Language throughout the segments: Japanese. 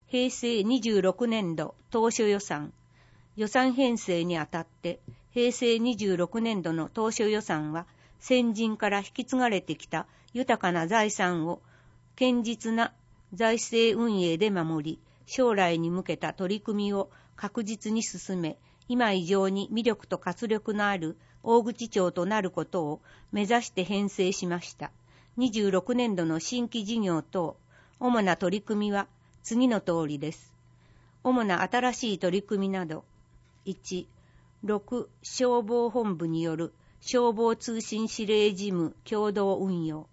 平成26年度当初予算編成にあたって、平成26年度の当初予算は、先人から引き継がれてきた豊かな財産を堅実な財政運営で守り、将来に向けた取り組みを確実に進め、今以上に魅力と活力のある大口町となることを目指して編成しました。26年度の新規事業等、主な取り組みは次の通りです。主な新しい取り組みなど、1、6消防本部による消防通信指令事務共同運用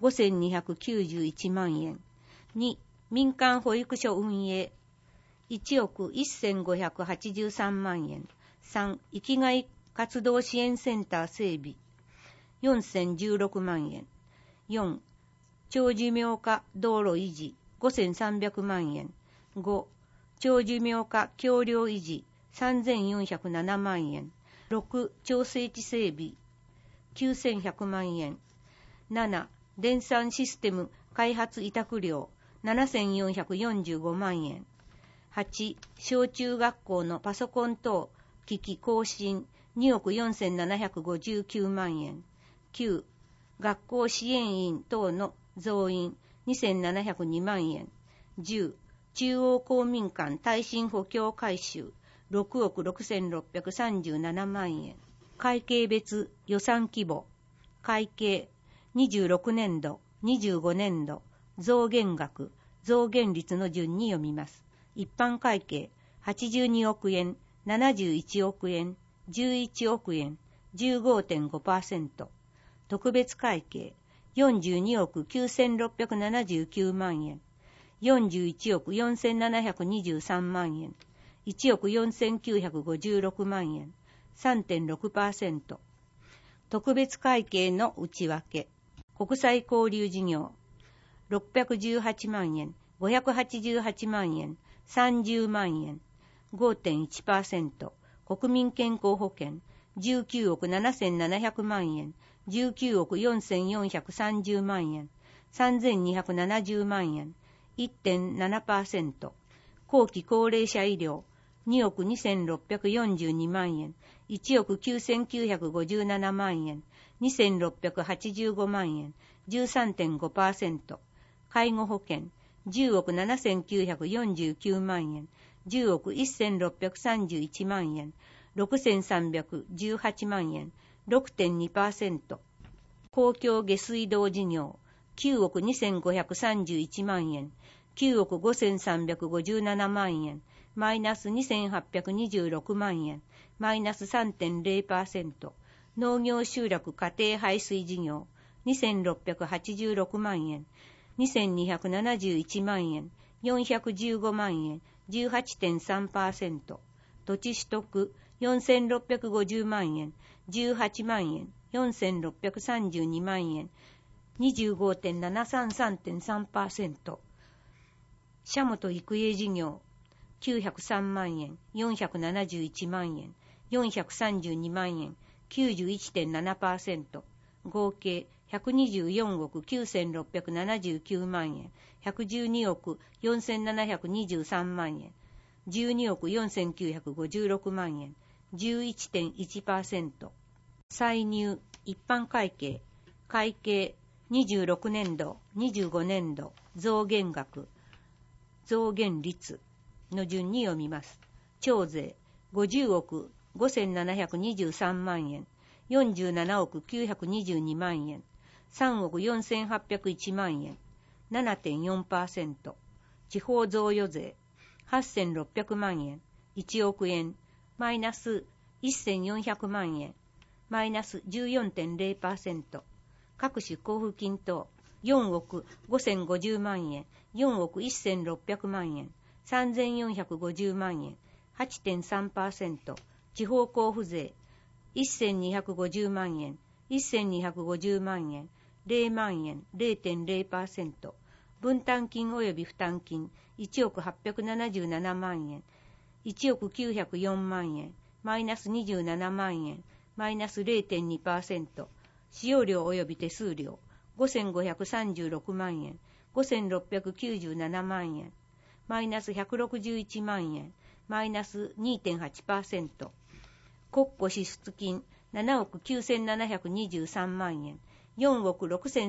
5291万円。2、民間保育所運営1億1583万円。3、生きがい活動支援センター整備4016万円。4、長寿命化道路維持5300万円。5、長寿命化橋梁維持3407万円。6、調整池整備9100万円。7、電算システム開発委託料7445万円。8、小中学校のパソコン等機器更新2億4759万円。9、学校支援員等の増員2702万円。10、中央公民館耐震補強改修6億6637万円。会計別予算規模。会計26年度、25年度、増減額、増減率の順に読みます。一般会計82億円、71億円、11億円、15.5%。特別会計42億9679万円、41億4723万円、1億4956万円、3.6%。特別会計の内訳。国際交流事業618万円、588万円、30万円、5.1%。国民健康保険19億7700万円、19億4430万円、3270万円、1.7%。後期高齢者医療2億2642万円、1億9957万円、2685万円、13.5%。介護保険10億7949万円、10億1631万円、6318万円、6.2%。公共下水道事業9億2531万円、9億5357万円、マイナス2826万円、マイナス 3.0%。農業集落家庭排水事業2686万円、2271万円、415万円、18.3%。土地取得4650万円、18万円、4632万円、25.733.3%。社本育英事業903万円、471万円、432万円、91.7%。合計124億9679万円、112億4723万円、12億4956万円、11.1%。歳入一般会計会計26年度、25年度、増減額、増減率の順に読みます。徴税50億5723万円、47億922万円、3億4801万円、7.4%。地方贈与税8600万円、1億円、マイナス1400万円、マイナス 14.0%。各種交付金等4億5050万円、4億1600万円、3450万円、8.3%。地方交付税1250万円、1250万円、0万円、0.0%。分担金及び負担金1億877万円、1億904万円、マイナス27万円、マイナス 0.2%。使用料及び手数料5536万円、5697万円。 マイナス161万円、マイナス 2.8%。国庫支出金7億9723万円、4億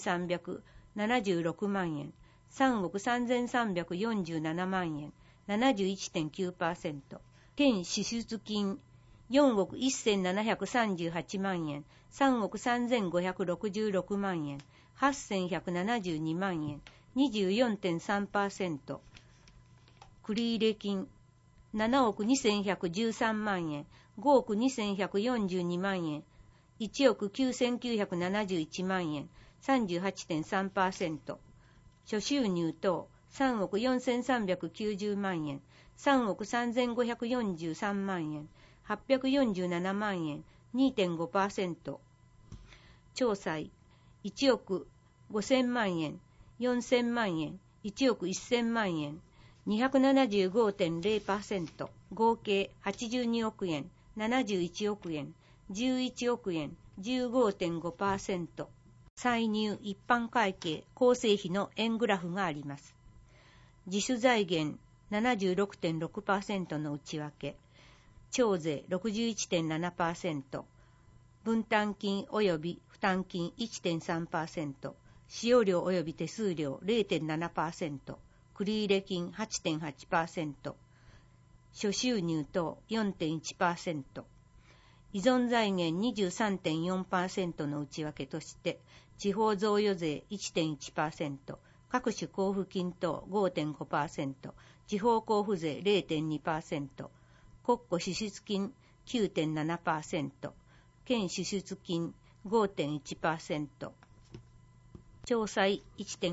6376万円、3億3347万円、71.9%。県支出金4億1738万円、3億3566万円、8172万円、24.3%。繰入金7億2113万円、5億2142万円、1億9971万円、38.3%。諸収入等3億4390万円、3億3543万円、847万円、2.5%。調債1億5000万円、4000万円、1億1000万円、275.0%。合計82億円、71億円、11億円、15.5%。歳入一般会計構成費の円グラフがあります。自主財源 76.6% の内訳、徴税 61.7%、分担金及び負担金 1.3%、使用料及び手数料 0.7%、繰入金 8.8%、諸収入等 4.1%、依存財源 23.4% の内訳として、地方贈与税 1.1%、各種交付金等 5.5%、地方交付税 0.2%、国庫支出金 9.7%、県支出金 5.1%、調債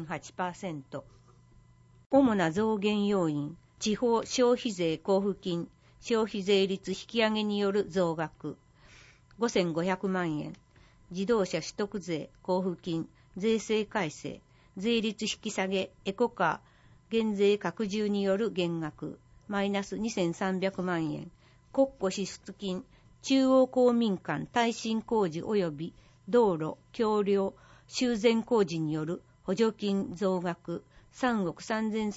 1.8%。主な増減要因、地方消費税交付金、消費税率引き上げによる増額、5500万円、自動車取得税交付金、税制改正、税率引き下げ、エコカー、減税拡充による減額、マイナス2300万円、国庫支出金、中央公民館耐震工事及び道路、橋梁、修繕工事による補助金増額、3億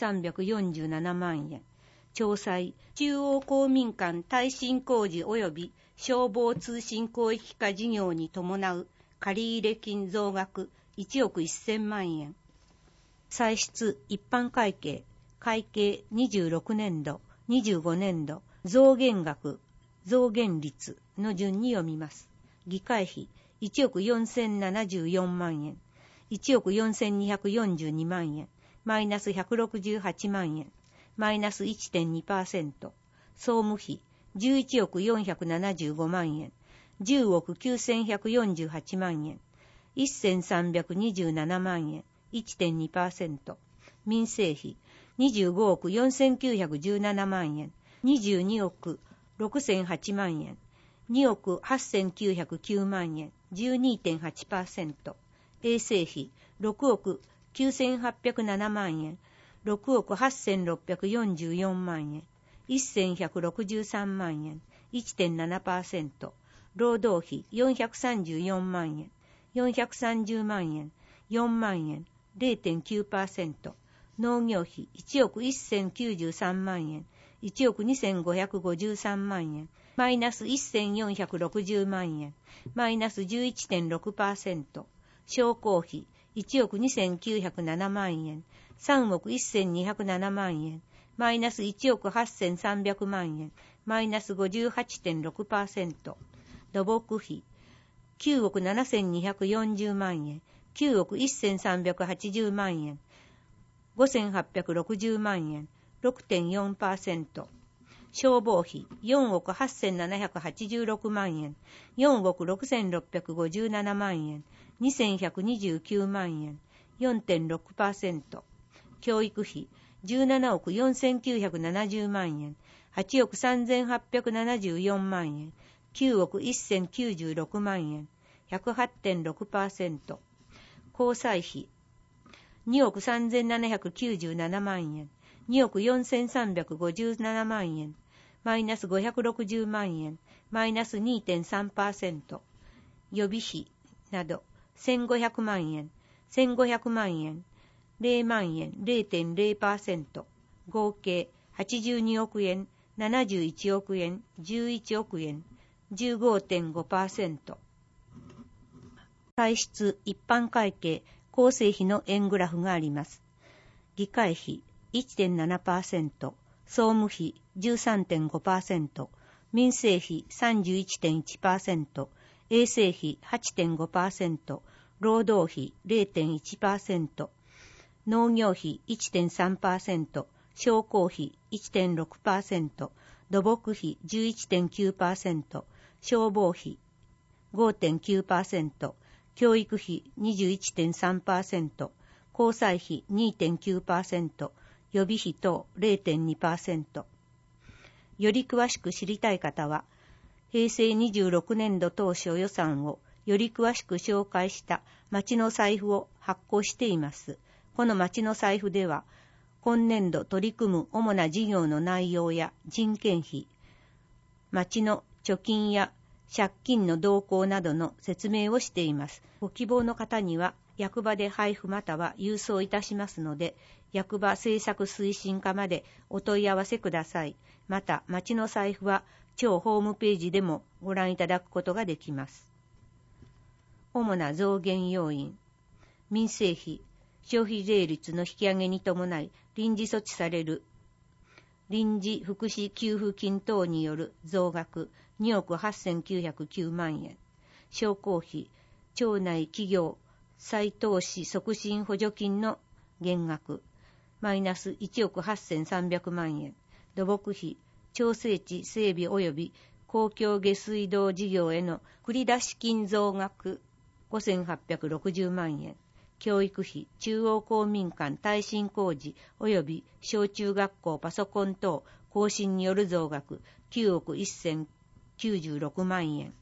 3347万円、調債、中央公民館耐震工事及び消防通信広域化事業に伴う借入金増額1億1000万円。歳出一般会計、会計26年度、25年度、増減額、増減率の順に読みます。議会費1億4074万円、1億4242万円、マイナス168万円、マイナス 1.2%、総務費11億475万円、10億9148万円、1327万円、1.2%、民生費25億4917万円、22億6008万円、2億8909万円、12.8%、衛生費6億9807万円、6億8644万円、1163万円、1.7%、労働費434万円、430万円、4万円、0.9%、農業費1億1093万円、1億2553万円、マイナス1460万円、マイナス 11.6%、商工費1億2907万円、3億1207万円、マイナス1億8300万円、マイナス 58.6%、土木費9億7240万円、9億1380万円、5860万円、6.4%、消防費4億8786万円、4億6657万円、2129万円、4.6%、教育費17億4970万円、8億3874万円、9億1096万円、108.6%、交際費2億3797万円、2億4357万円、マイナス560万円、マイナス 2.3%、予備費など1500万円、1500万円、0万円 0.0%、 合計82億円、71億円、11億円、15.5%。歳出一般会計構成費の円グラフがあります。議会費 1.7%、総務費 13.5%、民生費 31.1%、衛生費 8.5%、労働費 0.1%、農業費 1.3%、商工費 1.6%、土木費 11.9%、消防費 5.9%、教育費 21.3%、交際費 2.9%、予備費等 0.2%。より詳しく知りたい方は、平成26年度当初予算をより詳しく紹介した町の財布を発行しています。この町の財布では、今年度取り組む主な事業の内容や人件費、町の貯金や借金の動向などの説明をしています。ご希望の方には役場で配布または郵送いたしますので、役場政策推進課までお問い合わせください。また、町の財布は庁ホームページでもご覧いただくことができます。主な増減要因。民生費、消費税率の引き上げに伴い臨時措置される臨時福祉給付金等による増額2億8909万円。商工費、町内企業再投資促進補助金の減額マイナス1億8300万円。土木費、調整池整備及び公共下水道事業への繰出金増額5860万円。教育費、中央公民館耐震工事及び小中学校パソコン等更新による増額9億1096万円。